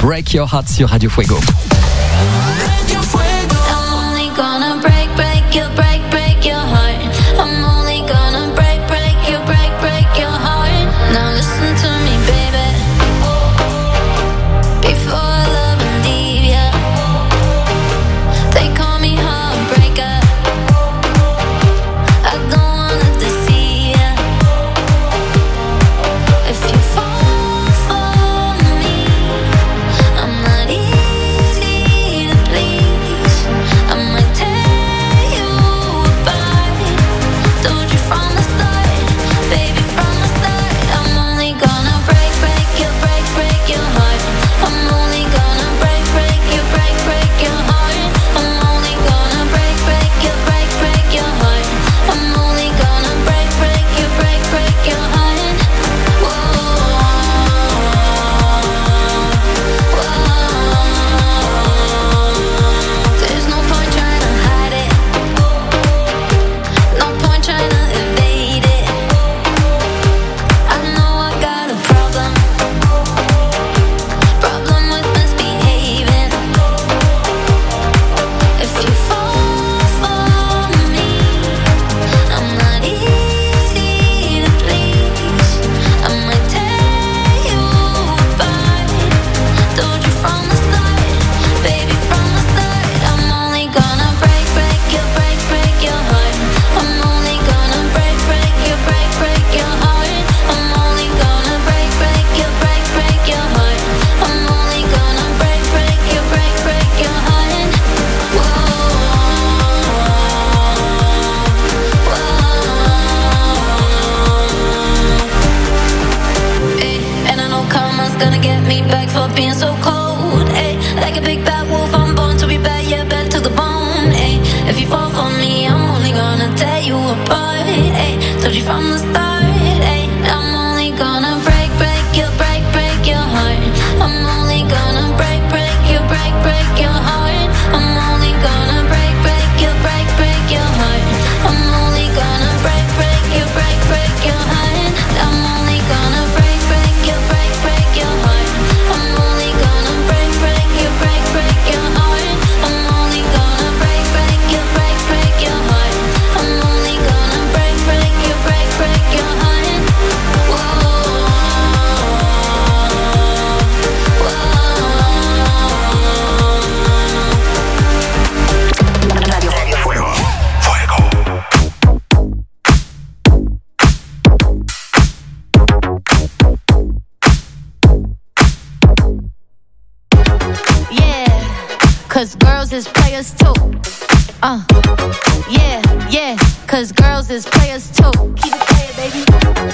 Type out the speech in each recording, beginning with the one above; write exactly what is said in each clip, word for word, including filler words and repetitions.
Break Your Heart sur Radio Fuego. Radio Fuego. I'm only gonna break, break your, break, break your heart. I'm only gonna break, break your, break, break your heart. Now listen to me, baby. Before I love and leave ya, they call me heartbreaker. I don't wanna deceive ya. If you fall for me, I'm not easy to please. I might tear you apart. Told you from the start, baby, from the start. I'm only gonna break, break your, break, break your heart. I'm only gonna break, break your, break, break your heart. I'm only gonna break, break your, break, break your heart. I'm only gonna break, break your, break, break your heart. Whoa, whoa. There's no point trying to hide it. No point trying to evade it. I know I got a problem. Problem with misbehaving. If you fall for me, I'm not easy to please. I might tear you apart. Told you from the start, baby, from the start. I'm only gonna break, break your, break, break your heart. I'm only gonna break, break your, break, break your heart. I'm only gonna break, break your, break, break your heart. I'm only gonna break, break your, break, break your heart. Whoa, whoa. Ay, and I know karma's gonna get me back for being so cold. Ay, like a big bad wolf, I'm born to be bad, yeah, bad to the bone. Ay, if you fall for me, I'm only gonna tear you apart. Ay, told you from the start. Ay, I'm only gonna break, break your, break, break your heart. I'm only gonna break, break your, break, break your heart. I'm only gonna break, break your, break, break your heart. I'm only gonna break, break your, break, break your heart. I'm only gonna break, break your, break, break your heart. I'm only gonna break, break your, break, break your heart. I'm only gonna break, break your, break, break your heart. I'm only gonna break, break your, break, break your heart. Whoa, whoa. Radio Fuego. Fuego. Yeah, cause girls is players too. Uh, yeah, yeah, cause girls is players too. Keep it playing, baby.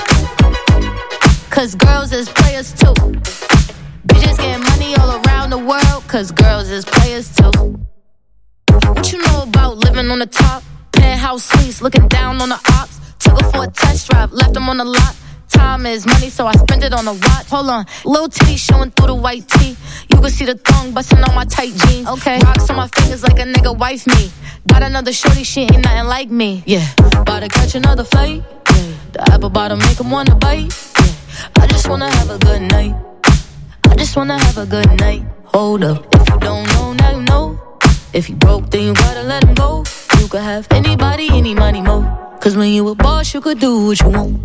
Cause girls is players too. Bitches getting money all around the world, cause girls is players too. What you know about living on the top? Penthouse suites, looking down on the ops. Took her for a test drive, left them on the lot. Time is money, so I spend it on a watch. Hold on, little titty showing through the white tee. You can see the thong busting on my tight jeans. Okay, rocks on my fingers like a nigga wife me. Got another shorty, she ain't nothing like me. Yeah, about to catch another flight. Yeah, the apple bottom make him wanna bite. Yeah, I just wanna have a good night. I just wanna have a good night. Hold up, if you don't know, now you know. If you broke, then you gotta let him go. You could have anybody, any money, mo. Cause when you a boss, you could do what you want.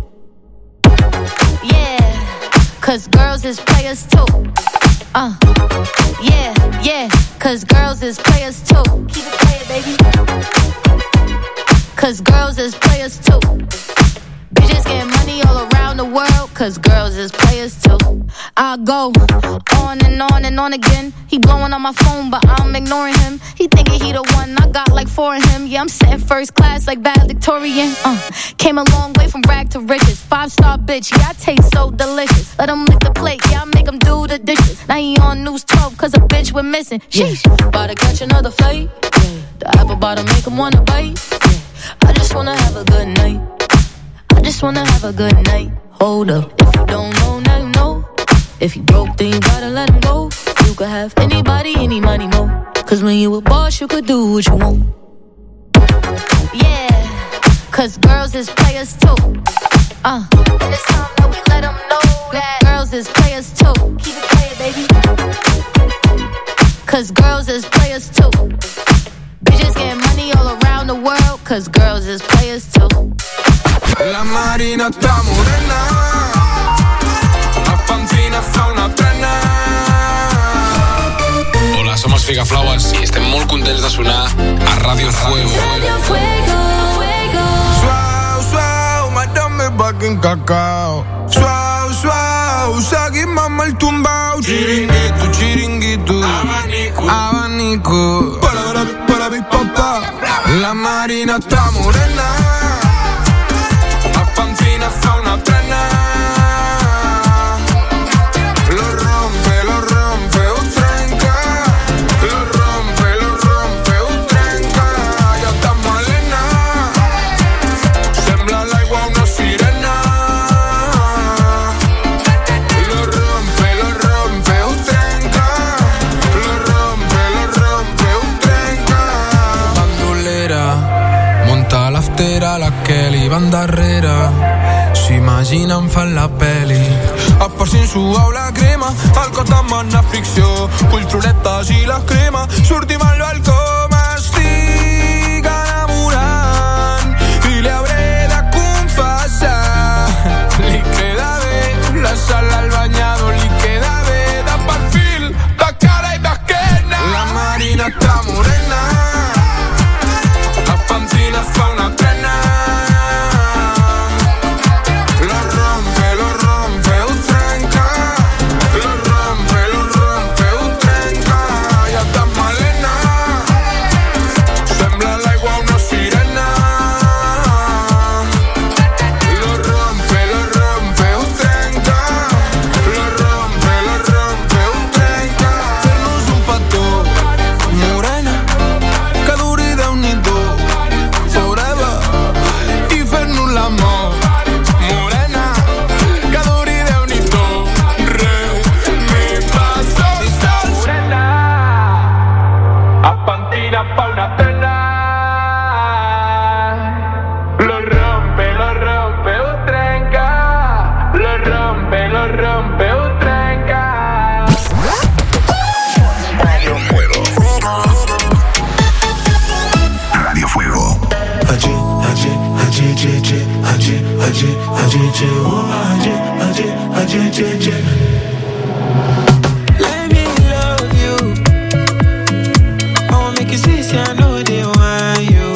Yeah, cause girls is players too. Uh, yeah, yeah, cause girls is players too. Keep it playing, baby. Cause girls is players too. Bitches getting money all around the world, cause girls is players too. I go on and on and on again. He blowing on my phone, but I'm ignoring him. He thinking he the one, I got like four of him. Yeah, I'm sitting first class like valedictorian. Uh, came a long way from rag to riches. Five star bitch, yeah, I taste so delicious. Let him lick the plate, yeah, I make him do the dishes. Now he on news twelve, cause a bitch we're missing. Sheesh, yeah. About to catch another flight. Yeah. The apple bottom make him wanna bite. Yeah. I just wanna have a good night. I just wanna have a good night. Hold up, if you don't know, now you know. If you broke, then you gotta let him go. You could have anybody, any money, mo. Cause when you a boss, you could do what you want. Yeah, cause girls is players too. Uh, and it's time that we let them know that girls is players too. Keep it playing, baby. cause girls is players too. Bitches getting money all around the world, cause girls is players too. La Marina sta morena, la Pancina fa una trena. Hola, somos Figaflowers i estem molt contents de sonar a Radio Fuego. Radio Fuego, Fuego. Suau, suau, madame back en cacao. Suau, suau, sagui mamma il tumbao. Chiringuito, chiringuito, abanico, abanico. Para, para, mi papá. La Marina sta morena, la Pancina fa una trena. Lo rompe, lo rompe, un trenca. Lo rompe, lo rompe, un trenca. Ja està malena, sembla l'aigua una sirena. Lo rompe, lo rompe, un trenca. Lo rompe, lo rompe, un trenca. Bandolera, monta l'aftera, la Kelly van darrere. S'imaginen fan la peli. A part si suau la crema, el cos demana fricció. Culls floretes i la crema, sortim al balcó. M'estic enamorant i li hauré de confessar. Li queda bé la sala al banyador, li queda bé de perfil, de cara i d'esquena. La Marina està morena, la Pancina fa una trena. Lo rompe, lo rompe, un trenca. Lo rompe, lo rompe, un trenca. Ja està malena, sembla l'aigua una sirena. Lo rompe, lo rompe, un trenca. Lo rompe, lo rompe, un trenca. Fer-nos un petó, morena, que duri Déu-n'hi-do, forever, i fer-nos l'amor. Morena, que duri Déu-n'hi-do, re, mi, fa, sol, sol. Morena, a Pantina fa una trena. Lo rompe, lo rompe, un trenca. Lo rompe, lo rompe, un trenca. Radio Fuego. Radio Fuego. Aje, aje, aje, aje, aje, aje, aje, aje, oh, aje, aje, aje, aje, aje. Let me love you. I wanna make you see, see, I know they want you.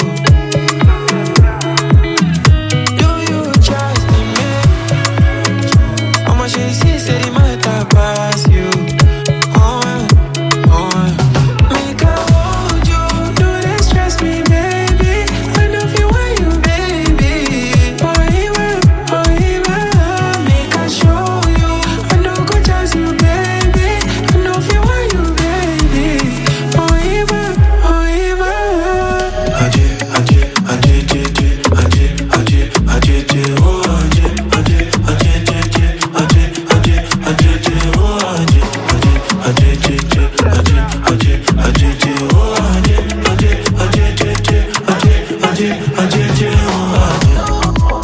Do you trust in me? How much you see, say they might pass you. Oh, oh, make I hold you. Do they stress me, baby? I know if you want you, baby. Oh, even, oh, even. Make I show you. I know go trust you, baby. I know if you want you, baby. Oh, even, oh, even. Aje, aje, aje, aje, aje, aje, aje, aje, oh, aje, aje, aje, aje, aje, aje, aje, aje, oh, aje, aje, aje, aje, aje, aje, aje, aje, oh, aje, aje, aje, aje, aje, aje, aje, aje, oh,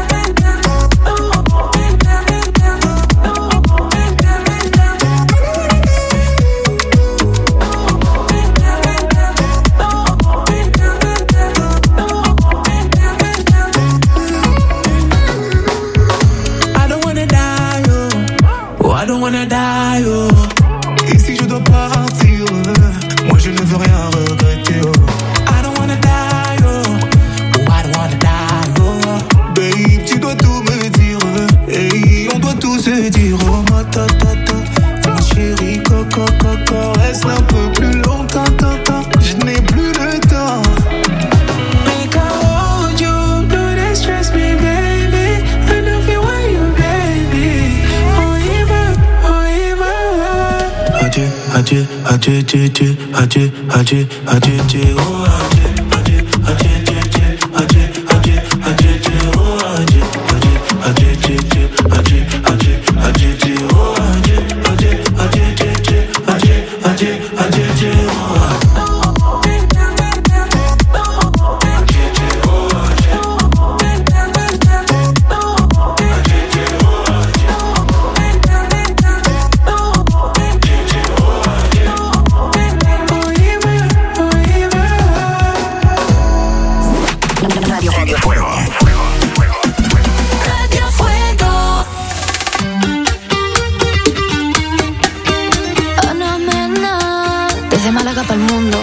I don't wanna die, oh. Oh, I don't wanna die, oh. Et si je dois partir, euh, moi je ne veux rien regretter, oh. I don't wanna die, oh. Oh, I don't wanna die, oh. Babe, tu dois tout me dire, euh, hey, on doit tout se dire, oh, ma ta ta ta. Ma chérie, coco, coco, reste un peu plus longtemps, tant, je n'ai plus le temps. Make I hold you, do they stress me, baby? I know if you want you, baby. Oh, even, oh, even. Aje, aje, aje, aje, aje, aje, aje, aje, oh, aje, aje, aje, aje, aje, aje, aje, aje, oh, aje, aje, aje, aje, aje, aje, aje, aje, oh, aje, aje, aje, aje, aje, aje, aje, aje, oh. plaga para el mundo.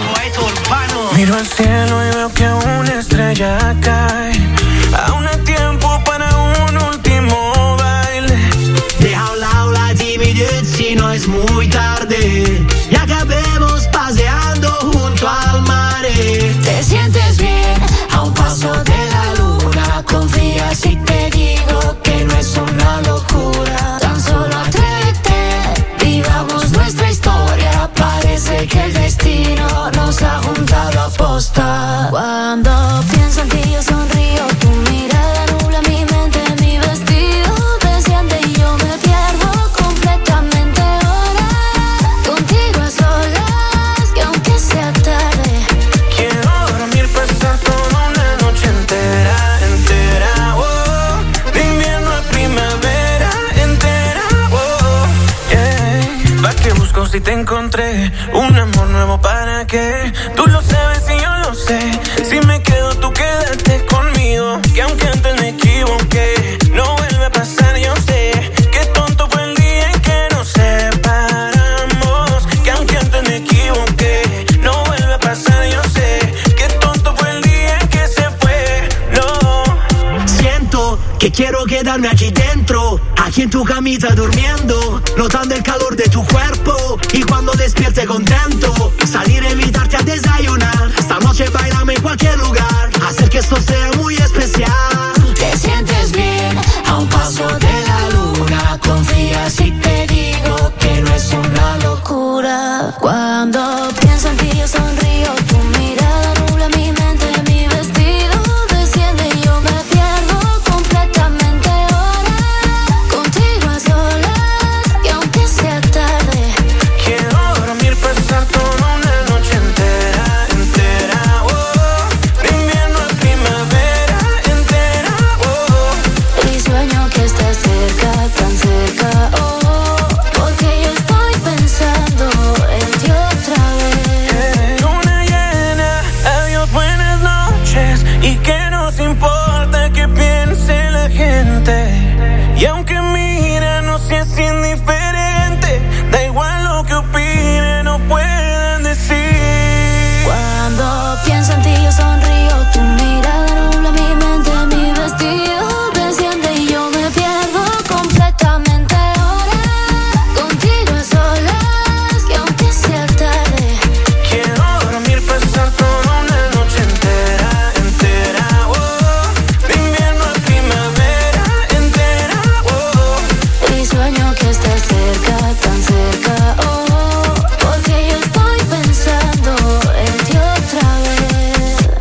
Miro al cielo y veo que una estrella cae. Aún hay tiempo para un último baile. Deja a un lado la timidez si no es muy tarde. Y acabemos paseando junto al mar. Te sientes bien a un paso de la luna. Confía si te digo que no es una locura. Tan solo atrévete, vivamos nuestra historia. Parece que el destino nos ha juntado a posta. Cuando pienso en ti yo sonrío, tu mirada nubla mi mente, mi vestido desciende y yo me pierdo completamente ahora. Contigo a solas, que aunque sea tarde, quiero dormir, pasar toda una noche entera, entera, oh. De invierno a primavera, entera, oh, yeah. ¿Pa' qué busco si te encontré? Un amor nuevo, ¿para qué? Tú lo sabes y yo lo sé. Si me quedo, tú quédate conmigo. Que aunque antes me equivoqué, no vuelve a pasar, yo sé. Qué tonto fue el día en que nos separamos. Que aunque antes me equivoqué, no vuelve a pasar, yo sé. Qué tonto fue el día en que se fue, no. Siento que quiero quedarme aquí dentro, aquí en tu camita durmiendo, notando el calor de tu cuerpo. Y cuando despierte contento, salir a invitarte a desayunar. Esta noche bailame en cualquier lugar, hacer que esto sea muy especial. te sientes bien a un paso de la luna. Confía si te digo que no es una locura. Cuando pienso en ti yo sonrío, tu mirada nubla mi mente, mi vestido desciende y yo me pierdo completamente ahora. Contigo a solas, que aunque sea tarde, quiero dormir, pasar toda una noche entera, entera, oh. De invierno a primavera, entera, oh. y sueño que estás cerca, tan cerca, oh. Porque yo estoy pensando en ti otra vez. Luna llena, adiós, buenas noches. Y que nos importa que piense la gente. Y aunque mira, no seas indiferente. Da igual lo que opinen o puedan decir. Cuando pienso en ti yo sonrío, tu mirada nubla mi mente, mi vestido desciende y yo me pierdo completamente ahora. Contigo a solas, que aunque sea tarde, Quiero dormir, pasar toda una noche entera, entera, oh. De invierno a primavera, entera, oh. y sueño que estás cerca, tan cerca, oh. Porque yo estoy pensando en ti otra vez.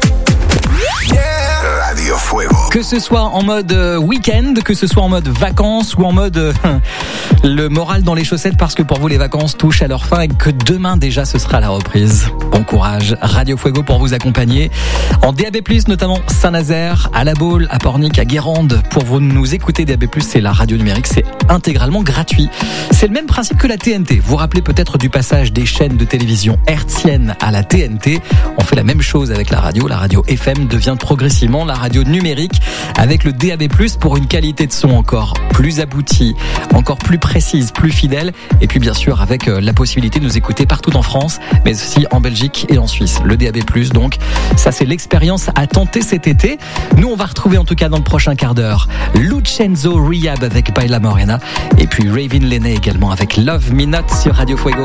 Radio Fuego. Que ce soit en mode euh, week-end, que ce soit en mode vacances ou en mode euh, le moral dans les chaussettes parce que pour vous les vacances touchent à leur fin et que demain déjà ce sera la reprise. Bon courage, Radio Fuego pour vous accompagner en D A B plus, notamment Saint-Nazaire, à La Baule, à Pornic, à Guérande. Pour vous nous écouter, D A B plus, c'est la radio numérique, c'est intégralement gratuit. C'est le même principe que la T N T. Vous vous rappelez peut-être du passage des chaînes de télévision hertziennes à la T N T. On fait la même chose avec la radio. La radio F M devient progressivement la radio numérique avec le D A B plus, pour une qualité de son encore plus aboutie, encore plus précise, plus fidèle, et puis bien sûr avec la possibilité de nous écouter partout en France, mais aussi en Belgique et en Suisse. Le D A B plus, donc, ça c'est l'expérience à tenter cet été. Nous on va retrouver en tout cas dans le prochain quart d'heure Lucenzo Rehab avec Baila Morena, et puis Raven Lenné également avec Love Me Not sur Radio Fuego.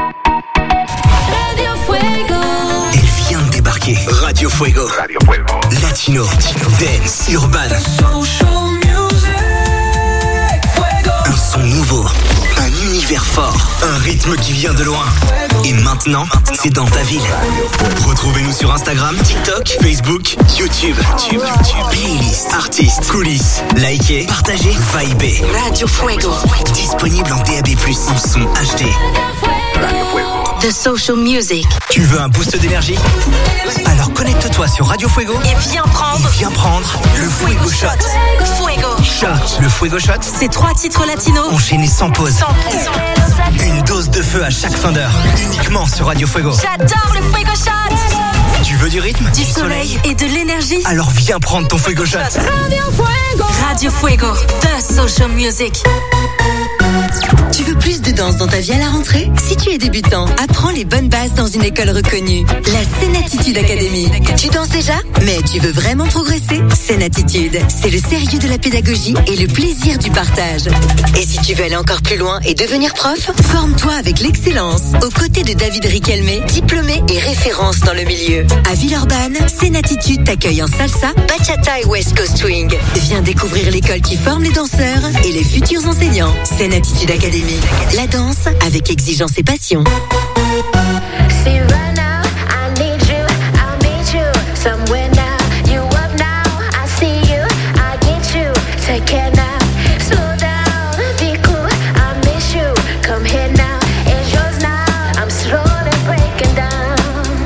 Radio Fuego. Elle vient de débarquer. Radio Fuego. Radio Fuego. Latino, dance, urban. Un son nouveau, un univers fort, un rythme qui vient de loin. Et maintenant, c'est dans ta ville. Retrouvez-nous sur Instagram, TikTok, Facebook, YouTube. YouTube, YouTube. Playlist, artistes, coulisses. Likez, partagez, vibez. Radio Fuego. Disponible en D A B plus, en son H D. The Social Music. Tu veux un boost d'énergie? Alors connecte-toi sur Radio Fuego Et viens prendre et viens prendre le Fuego Shot. Fuego. Shot. Le Fuego Shot, C'est trois titres latinos. enchaîné sans pause. Sans pause. Une dose de feu à chaque fin d'heure. Uniquement sur Radio Fuego. J'adore le Fuego Shot. Tu veux du rythme? Du soleil et de l'énergie. Alors viens prendre ton Fuego Shot. Radio Fuego. Radio Fuego. The Social Music. Tu veux plus de danse dans ta vie à la rentrée? Si tu es débutant, apprends les bonnes bases dans une école reconnue. La Scène-Attitude Academy. Tu danses déjà? Mais tu veux vraiment progresser? Scène-Attitude, c'est le sérieux de la pédagogie et le plaisir du partage. Et si tu veux aller encore plus loin et devenir prof, forme-toi avec l'excellence aux côtés de David Riquelme, diplômé et référence dans le milieu. À Villeurbanne, Scène-Attitude t'accueille en salsa, bachata et West Coast Swing. Viens découvrir l'école qui forme les danseurs et les futurs enseignants. Scène-Attitude Academy. La danse avec exigence et passion. See right now, I need you, I'll meet you somewhere now. You up now, I see you, I get you. Take care now, slow down, be cool, I miss you. Come here now, it's yours now. I'm slowly breaking down.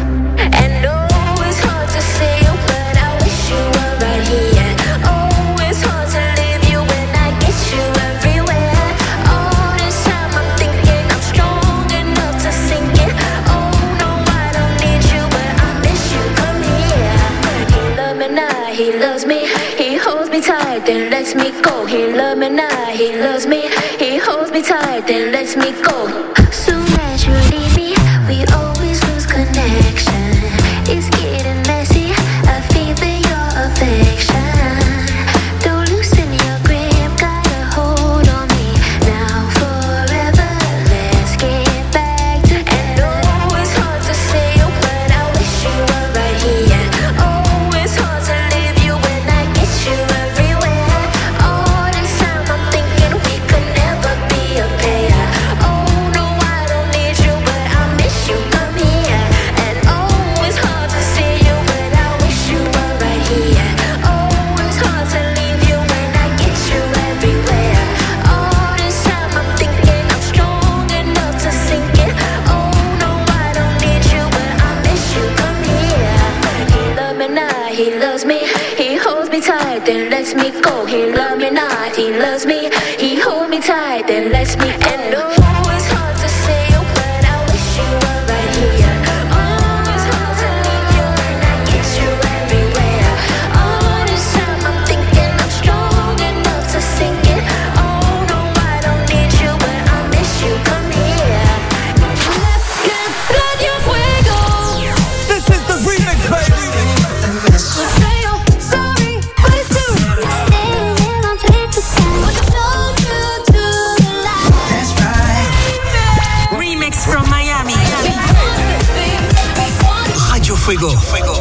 And oh, it's hard to see you, but I wish you were right here. Oh, it's hard to leave you when I get you everywhere. All this time I'm thinking I'm strong enough to sink it. Oh no, I don't need you, but I miss you. Come here. He loves me now, he loves me. He holds me tight, then lets me go. He loves me now, he loves me. He holds me tight, then lets me go. Soon as you leave me, we always lose connection. It's getting messy, I feel for your affection. Don't loosen your grip, got a hold on me. Now forever, let's get back to. And oh, it's hard to say you, but I wish you were right here. Oh, it's hard to leave you when I get you everywhere. All this time I'm thinking we could never be a pair. Oh no, I don't need you, but I miss you. Come here. And oh, it's hard to see you, but I wish you were right here. Oh, it's hard to leave you when I get you everywhere. All this time I'm thinking I'm strong enough to sink it. Oh no, I don't need you, but I miss you. Come here. He loves me now, he loves me. He holds me tight, then lets me go. He loves me now, he loves me. He holds me tight, then lets me go. And oh, it's hard to say you, but I wish you were right here. Oh, it's hard to leave you when I get you everywhere. All this time I'm thinking I'm strong enough to sink it. Oh no, I don't need you, but I miss you. Come here. Let's get Radio Fuego. This is the remix, baby. Say oh, sorry, but it's true. Staying in on tape to time. But it's so true to the light. That's right. Remix from Miami. Radio Fuego.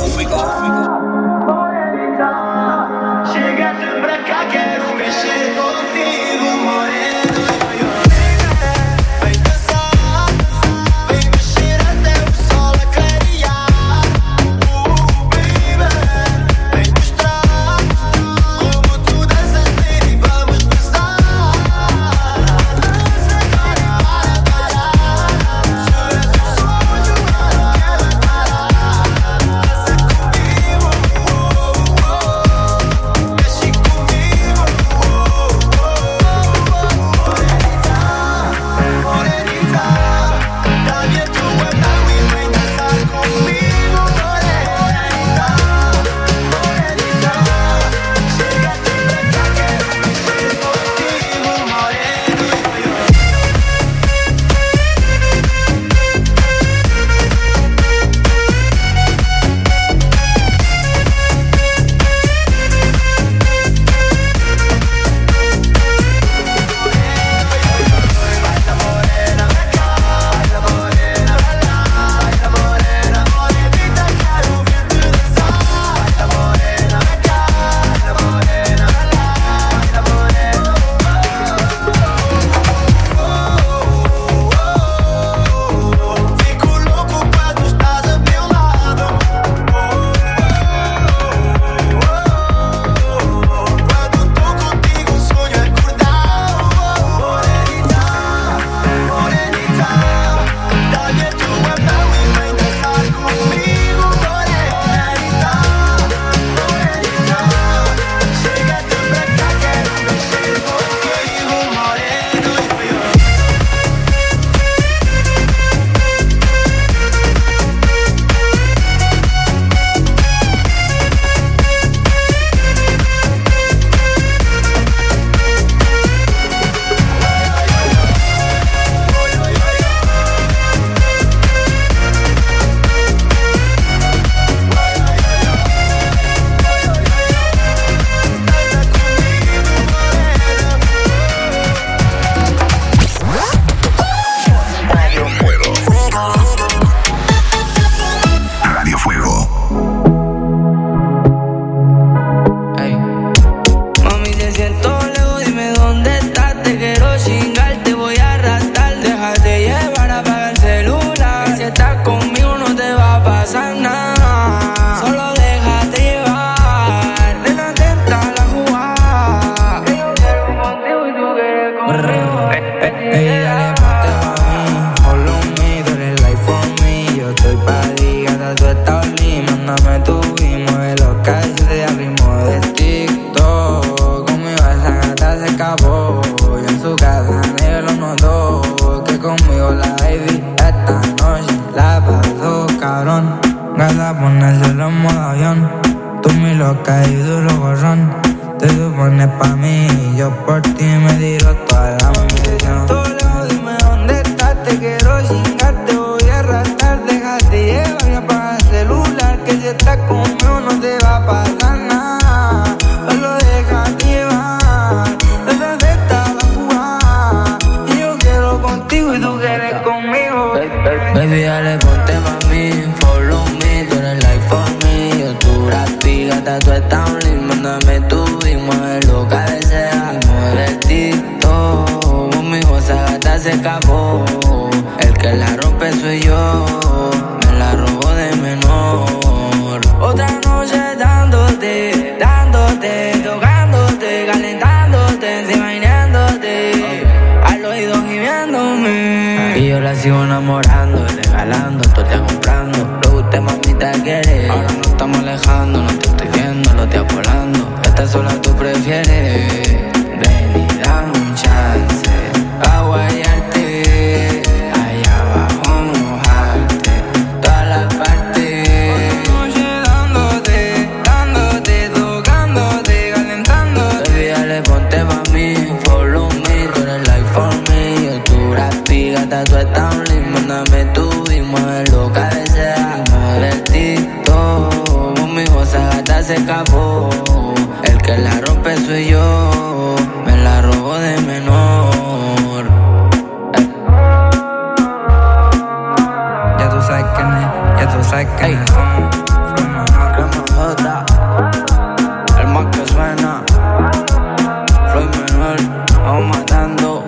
Chegaste pra cá, quero mexer contigo, moreno. Vem dançar, vem mexer até o sol a clarear. Uh, baby, vem mostrar como tu danças bem e vamos dançar. Dança agora para parar. Se és um sonho, eu não quero parar. Dança comigo. caído los borrones. Te supones pa' mí y yo por ti me tiro toda la munición. Todo lejos, dime dónde estás, te quiero chingar, te voy a arrastrar, déjate llevar y apaga el celular, que si estás conmigo no te va a pasar nada. Solo déjate llevar, esa de esta la jugada, y yo quiero contigo y tú quieres conmigo. Baby, dale, ponte pa' mí, follow me, tú eres like for me. Yo tu grafi, gata, tú estás un link, mándame tu y mueve lo que deseas. Mueve el TikTok, conmigo esa gata se escapó. El que la rompe soy yo, me la robó de menor. Otra noche dándote, dándote, tocándote, calentándote, encima imaginándote, al oído gimiéndome. Y yo la sigo enamorando, regalando, todo te comprando. Lo que usted mamita quiere. Ahora nos estamos alejando, no te estoy viendo, lo estoy volando. Esta sola tú prefieres. Ven y dame un chance, pa' guayarte, allá abajo mojarte, todas las partes. Noche dándote, dándote, tocándote, calentándote. Baby, dale, ponte pa' mí, follow me, tú eres like for me. Yo tu grafi, gata, tú estás un link, mándame tú y mueve lo que deseas. Mueve el TikTok, conmigo esa gata se escapó. El que la rompe soy yo, me la robó de menor. Eh. Ya tú sabes quién es, ya tú sabes quién es. Crema J, el más que suena. Floyd Manuel, vamos matando.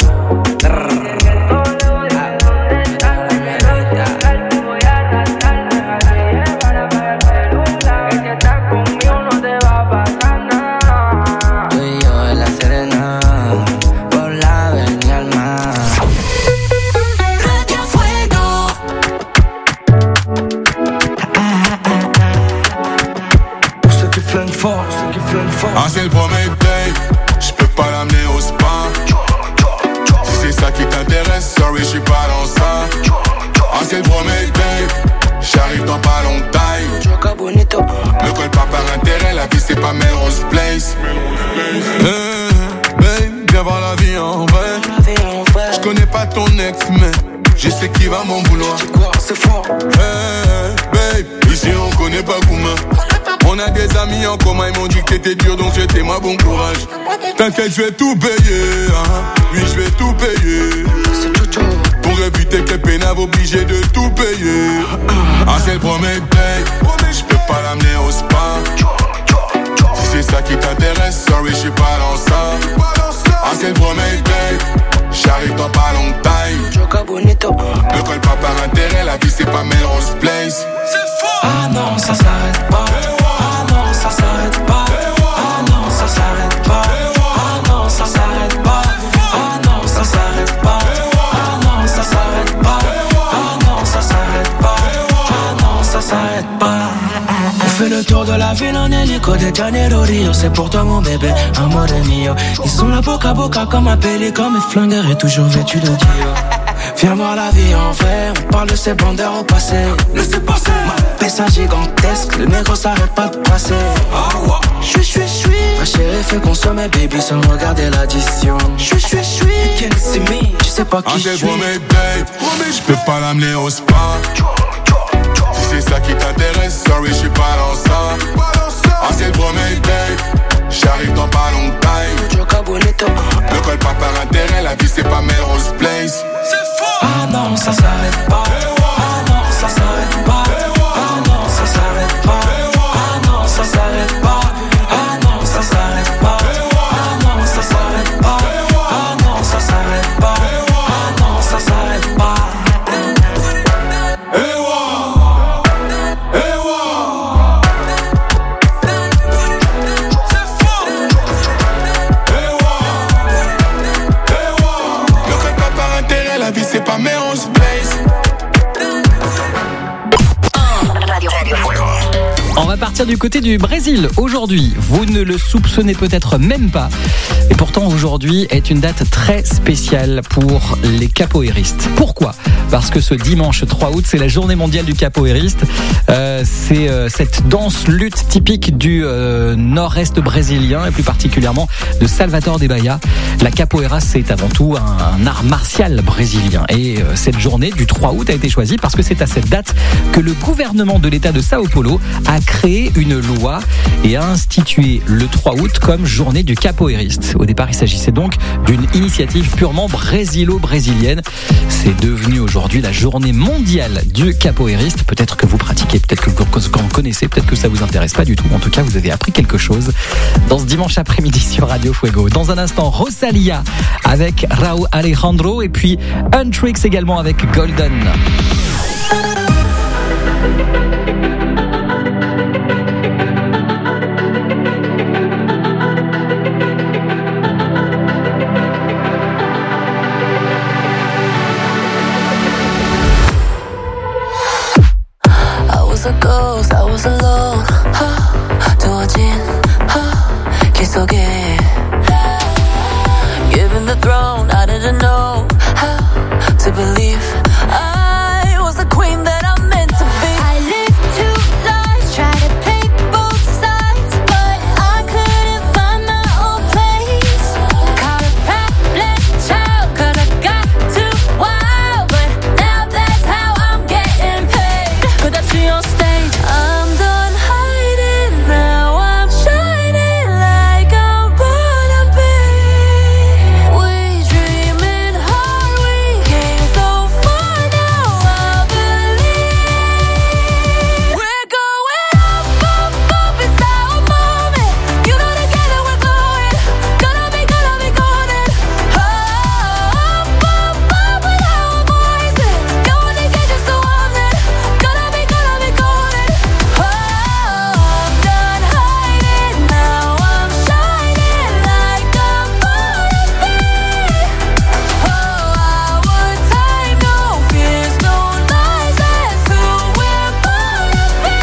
Ah, c'est le premier date, j'peux pas l'amener au spa. Si c'est ça qui t'intéresse, sorry, j'suis pas dans ça. Ah, c'est le premier date, j'arrive dans pas longtemps. Me colle pas par intérêt, la vie c'est pas Melrose Place. Hey, babe, viens voir la vie en vrai. J'connais pas ton ex, mais je sais qui va mon vouloir. C'est fort. Hey, babe, ici on connaît pas Gouma. On a des amis en commun, ils m'ont dit que t'étais dur, donc souhaitez-moi bon courage. T'inquiète, je vais tout payer, hein. Oui, je vais tout payer. Pour éviter que les pénaves obligés de tout payer. Ah, c'est le premier date, je peux pas l'amener au spa. Si c'est ça qui t'intéresse, sorry, je suis pas dans ça. Ah, c'est le premier date, j'arrive dans pas longtemps. Me colle pas par intérêt, la vie c'est pas Melrose Place. Ah non, ça s'arrête pas. Ah non, ça s'arrête pas. Ah non, ça s'arrête pas. Ah non, ça s'arrête pas. Ah non, ça s'arrête pas. Ah non, ça s'arrête pas. Ah non, ça s'arrête pas. Ah non, ça s'arrête pas. On fait le tour de la ville en hélico de Janeiro Rio. C'est pour toi mon bébé, amore mio. Ils sont là boca à boca comme un pélican. Mes flingueurs est toujours vêtu de Dior. Viens voir la vie en vrai, on parle de ces bandeurs au passé. Laissez passer. Ma pessa gigantesque, le négro s'arrête pas de passer. Ah ouais. J'suis, j'suis, j'suis. Ma chérie fait consommer baby sans regarder l'addition. J'suis, j'suis, j'suis. Can't see me, tu sais pas qui j'suis. Ah, c'est le premier date, j'peux pas l'amener au spa. Si c'est ça qui t'intéresse, sorry, j'suis pas dans ça. Ah, c'est le premier date, j'arrive dans pas longtemps. Me colle pas par intérêt, la vie c'est pas Melrose Place. Ah non, ça s'arrête pas. Ah non, ça s'arrête pas. Ah non, ça s'arrête pas. Ah non, ça s'arrête pas. Ah non, ça s'arrête pas. Ah non, ça s'arrête pas. Ah non, ça s'arrête pas. Ah non, ça s'arrête pas. La vie c'est pas Melrose Place. On va partir du côté du Brésil aujourd'hui. Vous ne le soupçonnez peut-être même pas. Et pourtant aujourd'hui est une date très spéciale pour les capoeiristes. Pourquoi ? Parce que ce dimanche trois août, c'est la journée mondiale du capoeiriste. Euh, c'est euh, cette danse lutte typique du euh, nord-est brésilien et plus particulièrement de Salvador de Bahia. La capoeira, c'est avant tout un, un art martial brésilien. Et euh, cette journée du trois août a été choisie parce que c'est à cette date que le gouvernement de l'État de Sao Paulo a créé une loi et a institué le trois août comme journée du capoeiriste. Au départ, il s'agissait donc d'une initiative purement brésilo-brésilienne. C'est devenu aujourd'hui la journée mondiale du capoeiriste. Peut-être que vous pratiquez, peut-être que vous connaissez, peut-être que ça vous intéresse pas du tout. En tout cas, vous avez appris quelque chose dans ce dimanche après-midi sur Radio Fuego. Dans un instant, Rosalia avec Raúl Alejandro et puis Untrix également avec Golden. was a ghost, I was alone. huh, 두어진 huh, 길 속에 given the throne, I didn't know how to believe I was the queen that I'm meant to be. I lived two lives, tried to play both sides, but I couldn't find my own place. Caught a problem child, 'cause I got too wild, but now that's how I'm getting paid. 끝없이 on stage, I'm done hiding, now I'm shining like I'm born to be. We dreaming hard, we came so far, now I believe. We're going up, up, up, it's our moment. You know together we're going, gonna be, gonna be golden. Up, up, up with our voices. No one to get you so I'm there. Gonna be, gonna be golden. Oh, I'm done hiding, now I'm shining like I'm born to be. Oh, our time, no fears, no lies, that's who we're born to be.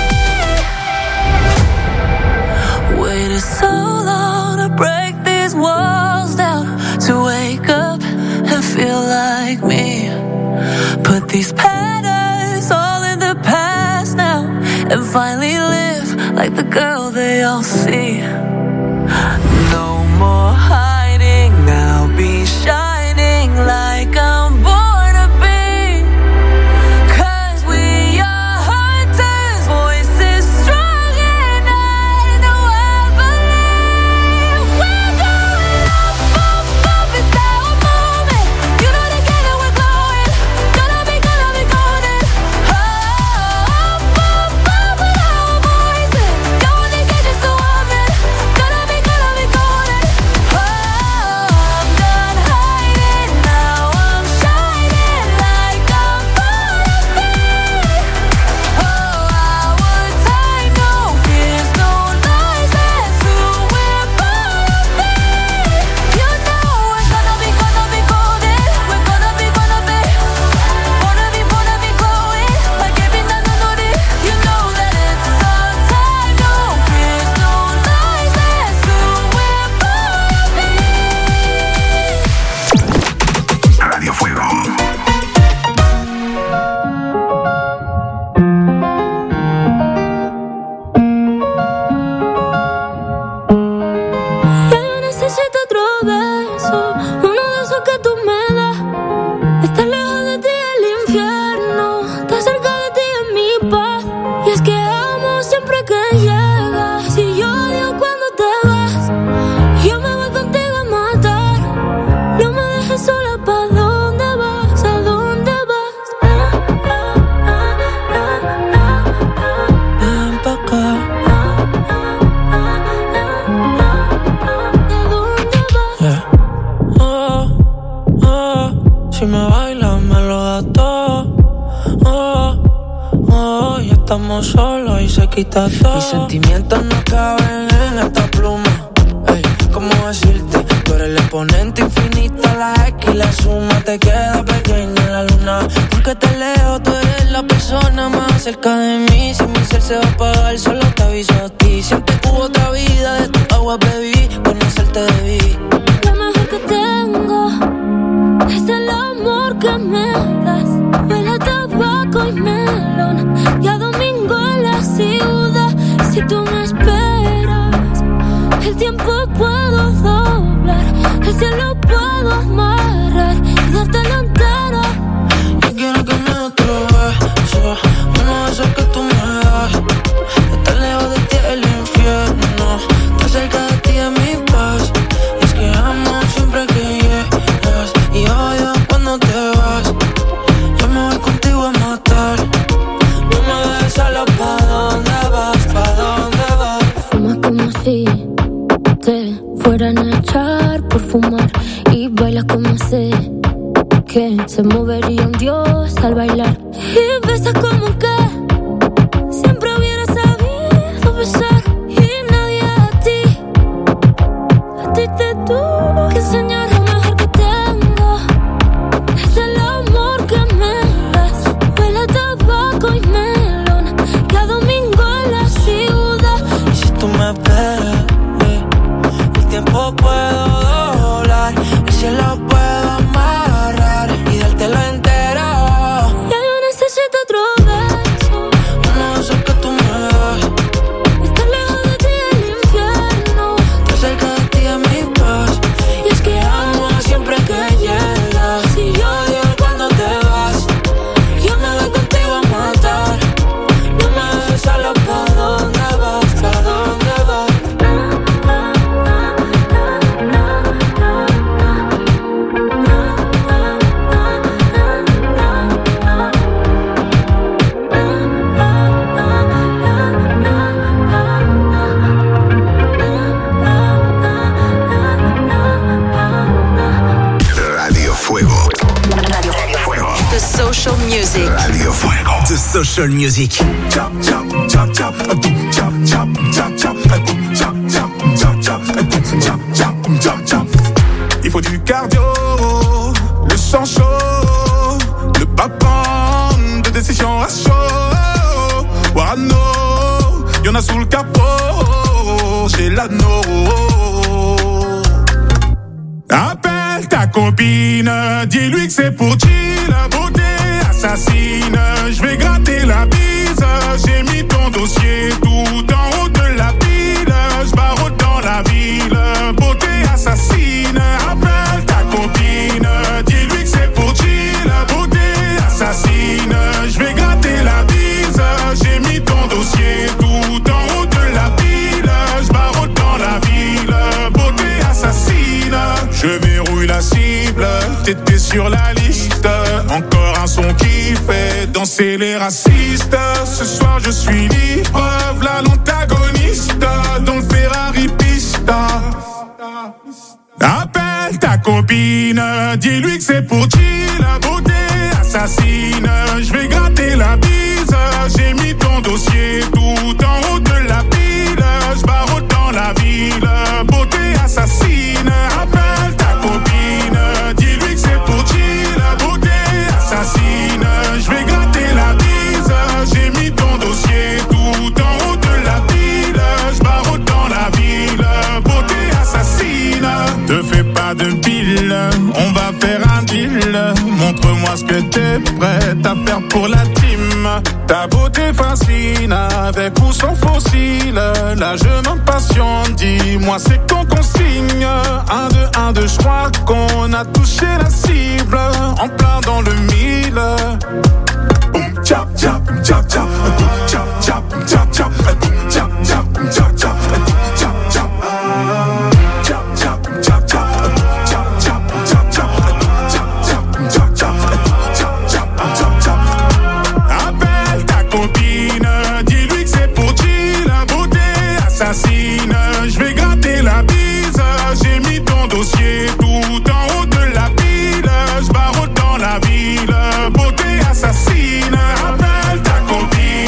Waited so long to break these walls down, to wake up and feel like me. Put these patterns all in the past now, and finally live like the girl they all see. No more hiding, I'll be shining like I'm born to be. 'Cause we are hunters, voices strong, and I know I believe. We're going up, up, up, it's our moment. You know together we're glowing, gonna be, gonna be golden. Oh, up, up, up with our voices. No one to get you so I'm there. Gonna be, gonna be golden. Oh, I'm done hiding, now I'm shining like I'm born to be. Oh, our time, no fears, no lies, that's who we're born to be. You know we're gonna be, gonna be golden. We're gonna be, gonna be, wanna be, wanna be glowing like every night on the day. You know that it's our time, no fears, no lies, that's who we're born to be. Radio Fuego. Ya yo necesito otro beso, uno de esos que tú me das. Estar lejos de ti es el infierno, estar cerca de ti es mi paz. Y es que amo siempre que llegas, y yo odio cuando te vas. Yo me voy contigo a matar, no me dejes sola, ¿pa' dónde vas? ¿A dónde vas? Ven pa' acá. ¿A dónde vas? Yeah. Oh, oh, si me bailas me lo das todo. Oh, oh, ya estamos solos y se quita todo. Mis sentimientos no caben en esta pluma. Ey, ¿cómo decirte? Tú eres el exponente infinito, la X y la suma te queda pequeña en la luna. Porque te leo, tú eres la persona más cerca de mí. Si mi ser se se va a apagar, solo te aviso a ti. Siempre que hubo otra vida, de tu agua bebí, conocerte debí. Lo mejor que tengo es el amor que me das. Huele a tabaco y melón, y a domingo en la ciudad. Si tú me esperas, el tiempo puedo doblar, el cielo puedo amarrar y darte la entera. Yo quiero que me des otro beso, uno de esos que tú me das. Estar lejos de ti es el infierno, estar cerca de ti es mi paz. Es que amo siempre que llegas y odio cuando te vas. Yo me voy contigo a matar, no me dejes solo. ¿Pa' dónde vas? ¿Pa' dónde vas? Fumas como si te fueran a echar por fumar, y bailas como sé que se movería un dios al bailar, y besas como que siempre hubiera sabido besar, y nadie a ti, a ti te tuvo que enseñar. Lo mejor que tengo es el amor que me das. Huele a tabaco y melón, y a domingo en la ciudad. Y si tú me esperas, el tiempo puedo doblar, el cielo puedo amarrar y dártelo entero. Ya yo necesito otro beso, uno de esos que tú me das. estar lejos de ti es el infierno, Estar cerca de ti es mi paz. Y es que amo siempre que llegas y odio cuando te vas. Yo me voy contigo a matar, no me dejes solo. ¿Pa' dónde vas? ¿Pa' dónde vas? Radio Fuego. Radio Fuego. The Social Music. Radio Fuego. The Social Music. Chop, chop, chop, chop, chop, chop, chop, chop, chop, chop, chop, chop, chop, chop, chop, chop. Il faut du cardio, le sang chaud, le pas de décision à chaud. Warano, y'en a sous le capot, chez l'anneau. Appelle ta copine, dis-lui que c'est pour chill, la beauté assassine. Je vais gratter la bise, j'ai mis ton dossier tout en haut de la pile. Je barre dans la ville, beauté assassine. Appelle ta copine, dis-lui que c'est pour chill, la beauté assassine. Je vais gratter la bise, j'ai mis ton dossier tout en haut de la pile. Je barre dans la ville, beauté assassine. Je verrouille la cible, t'étais sur la liste. Encore un son qui fait danser les racistes. Ce soir je suis libre, v'là l'antagoniste dans le Ferrari Pista. Appelle ta copine, dis-lui que c'est pour chill, la beauté assassine. Je vais gratter la bise, j'ai mis ton dossier tout en haut de la pile. Je barre dans la ville, beauté assassine. Appelle ta copine, dis-lui que c'est pour chill, la beauté assassine. Je vais gratter la bise, j'ai mis ton dossier tout en haut de la pile. Je barre dans la ville, beauté assassine. Te fais pas de pile, on va faire un deal. Montre-moi ce que t'es prête à faire pour la team. Ta beauté fascine, avec ou sans fossile. Là je m'impatiente, dis-moi c'est qu'on consigne. Un, deux, un, deux, je crois qu'on a touché la cible. En plein dans le mille. Boum, chap, chap, chap, chap. Boum, chap, chap, chap, chap. Boum, chap, chap, chap, chap. Boum, chap, chap. Chap, chap, chap, chap. Chap, chap, chap, chap. Chap, chap, chap, chap. Chap, chap, chap, chap. Appelle ta copine, dis-lui que c'est pour chill, la beauté assassine. Je vais gratter la bise, j'ai mis ton dossier tout en haut de la pile. Je barre dans la ville, beauté assassine. Appelle ta copine.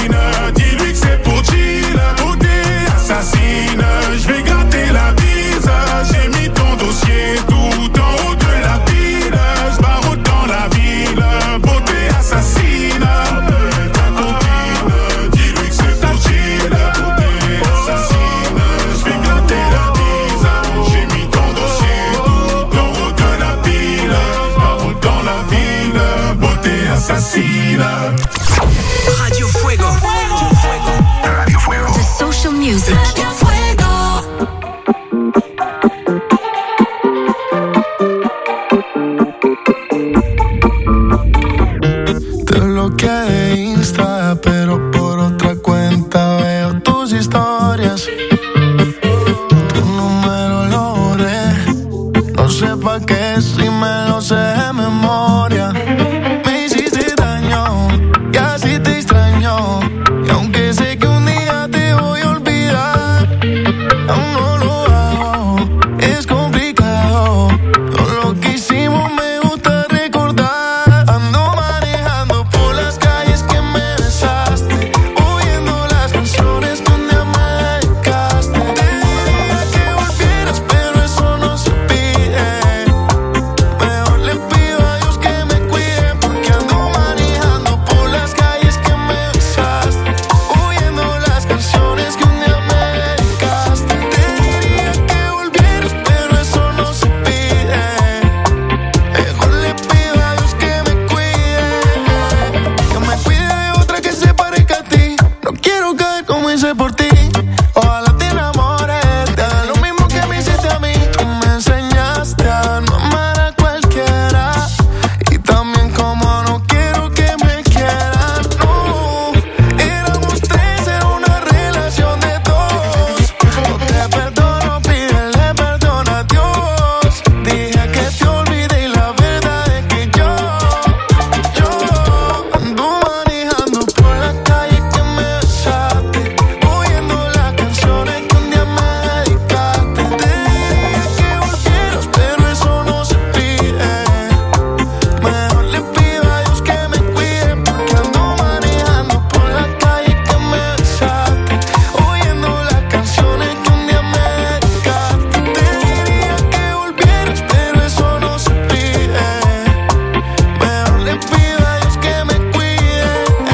distrae, pero por otra cuenta veo tus historias. Tu número lo borré, no sé pa' qué si me lo sé de memoria. Me hiciste daño y así te extraño, y aunque sé que un día te voy a olvidar, aún no lo hago, es complicado. Todo lo que hicimos me gusta recordar. Ando manejando por las calles que me besaste, oyendo las canciones que un día me dedicaste. Te diría que volvieras, pero eso no se pide. Mejor le pido a Dios que me cuide, porque ando manejando por las calles que me besaste, oyendo las canciones que un día me dedicaste. Te diría que volvieras, pero eso no se pide. Mejor le pido a Dios que me cuide, que me cuide de otra que se parezca a ti. No quiero caer como hice por ti. Ojalá te enamores, te haga lo mismo que me hiciste a mí. Tú me enseñaste a no amar a cualquiera, y también como no quiero que me quieran. No, éramos tres, era una relación de dos. No te perdono, pídele perdón a Dios. Dije que te olvidé y la verdad es que yo, yo ando manejando por la calle que me besaste, oyendo las canciones que un día me dedicaste. Te diría que volvieras, pero eso no se pide. Mejor le pido a Dios que me cuide, porque ando manejando por la calle que me besaste, oyendo las canciones que un día me dedicaste. Te diría que volvieras, pero eso no se pide. Mejor le pido a Dios que me cuide.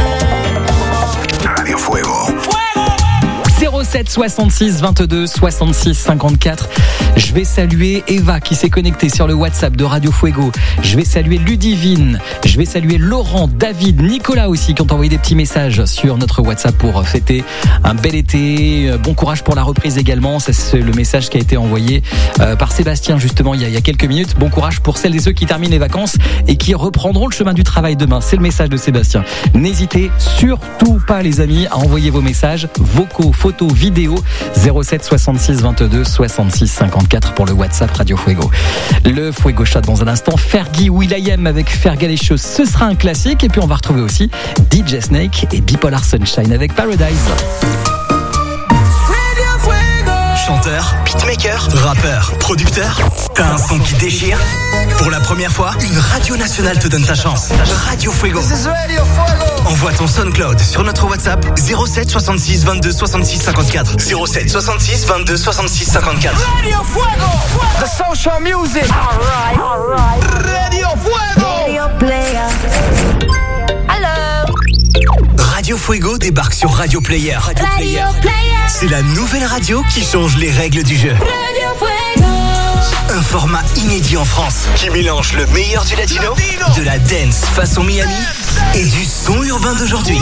Radio Fuego. zéro sept soixante-six vingt-deux soixante-six cinquante-quatre. Je vais saluer Eva qui s'est connectée sur le WhatsApp de Radio Fuego. Je vais saluer Ludivine. Je vais saluer Laurent, David, Nicolas aussi qui ont envoyé des petits messages sur notre WhatsApp pour fêter un bel été. Bon courage pour la reprise également. Ça, c'est le message qui a été envoyé euh, par Sébastien justement il y, a, il y a quelques minutes. Bon courage pour celles et ceux qui terminent les vacances et qui reprendront le chemin du travail demain. C'est le message de Sébastien. N'hésitez surtout pas les amis à envoyer vos messages vocaux, photos, vidéos zéro sept soixante-six vingt-deux soixante-six cinquante-quatre pour le WhatsApp Radio Fuego. Le Fuego Shot dans un instant. Fergie will.i.am avec Fergalicious, ce sera un classique. Et puis on va retrouver aussi D J Snake et Bipolar Sunshine avec Paradise. Chanteur, beatmaker, rappeur, producteur, t'as un son qui déchire? Pour la première fois, une radio nationale te donne ta chance. Radio Fuego. Envoie ton SoundCloud sur notre WhatsApp zéro sept soixante-six vingt-deux soixante-six cinquante-quatre. zéro sept soixante-six vingt-deux soixante-six cinquante-quatre. Radio Fuego, the social music. All right, all right. Radio Fuego. Radio player. Hello. Radio Fuego débarque sur Radio Player. Radio, Radio Player. Player. C'est la nouvelle radio qui change les règles du jeu. Radio Fuego. Un format inédit en France qui mélange le meilleur du latino, de la dance façon Miami et du son urbain d'aujourd'hui.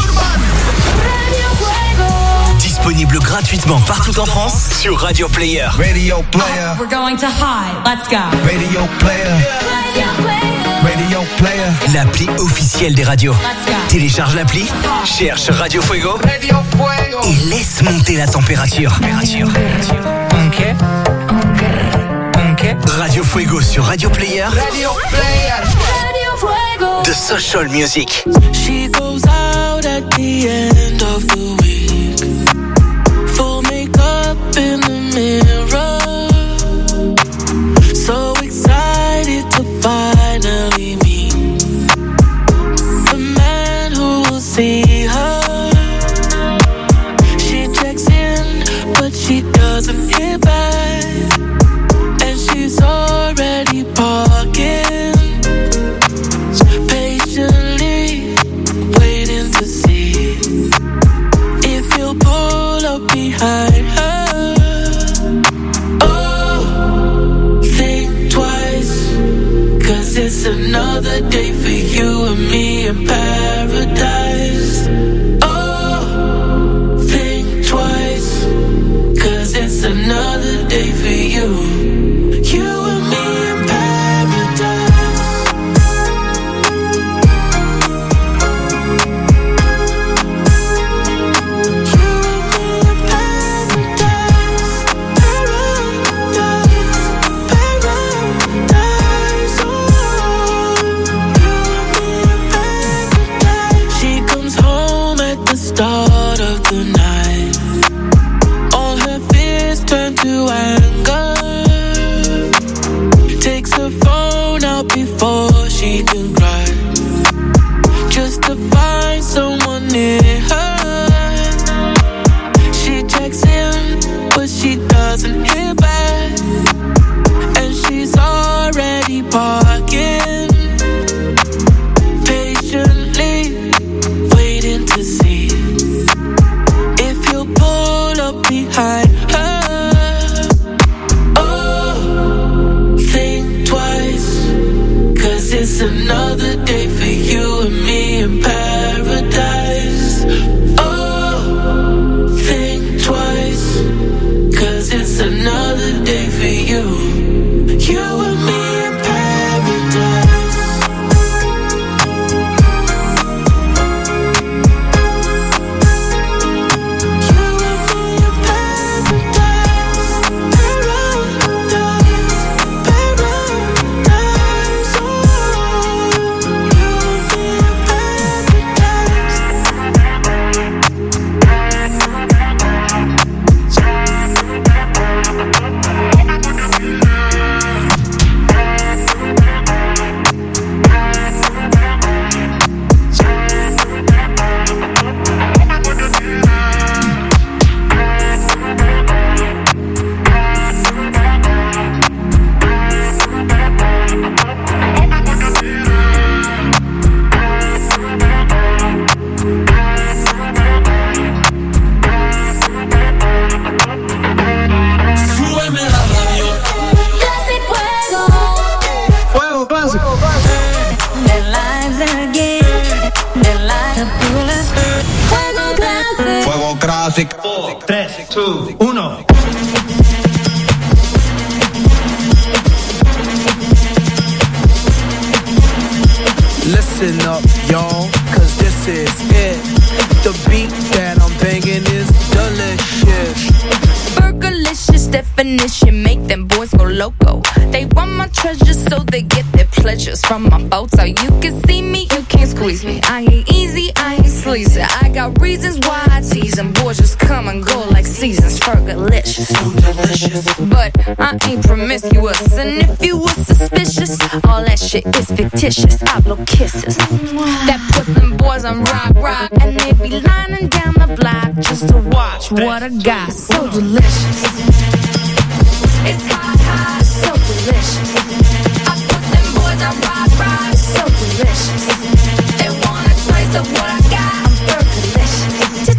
Disponible gratuitement partout en France sur Radio Player. Radio Player. We're going to high. Let's go. Radio Player. Radio Player. L'appli officielle des radios. Télécharge l'appli, cherche Radio Fuego Radio Fuego. et laisse monter la température. Okay. Okay. Radio Fuego sur Radio Player. Radio Player. Radio Fuego. The Social Music. She goes out at the end of the week, full makeup in the mirror, so excited to finally meet the man who will see her. She checks in, but she doesn't hear back, and she's already parking, patiently waiting to see if he'll pull up behind her. Oh, think twice, 'cause it's another day for you and me in paradise. Oh, think twice, 'cause it's another day for you, you and me in paradise. start of the night. All her fears turn to anger. Takes her phone out before she can cry, just to find someone near her. She checks in, but she doesn't hear back, and she's already parking, patiently waiting to see if he'll pull up behind her. Oh, think twice, 'cause it's another day for you and me in paradise. Oh, think twice, 'cause it's another day for you, you and me in paradise. You and me in paradise. Paradise, paradise. Oh, you and me in paradise. Súbeme la radio. Classic Fuego. Fuego clásico. Their lives again. Their lives are full of Fuego Classic. Fuego Classic. tres, dos, uno. Listen up, y'all, 'cause this is it. The beat that I'm banging is delicious. Burgerlicious definition, make them boys go loco. They want my treasures so they get their pleasures from my boat. So you can see me, you can't squeeze me. I ain't easy, I ain't sleazy. I got reasons why I tease them. Boys just come and go like seasons. Burgerlicious, so delicious. But I ain't promiscuous, and if you were suspicious, all that shit is fictitious. I blow kisses that puts them boys on rock, rock, and they be lining down the block just to watch what I got. So delicious. It's hot, hot, so delicious. I put them boys on rock, rock, so delicious. They want a taste of what I got. I'm burgerlicious.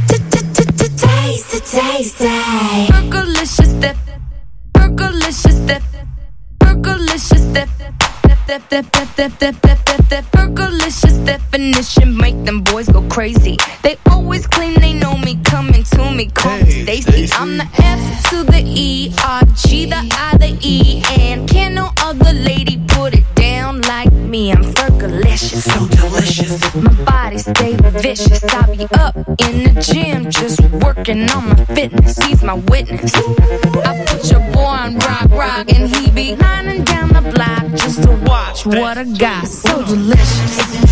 Taste it, taste it. Burgerlicious, that burgerlicious, that burgerlicious, that that that that that that that that that burgerlicious definition make them boys go crazy. They always claim they know me, coming to me, call me Stacy. I'm the F to the E, R, G, the I, the E, and can no other lady put it down like me. I'm burgerlicious, so delicious. My body stay vicious. I be up in the gym just working on my fitness. He's my witness. I put your boy on rock, rock, and he be lining down the block just to watch what I got. So delicious.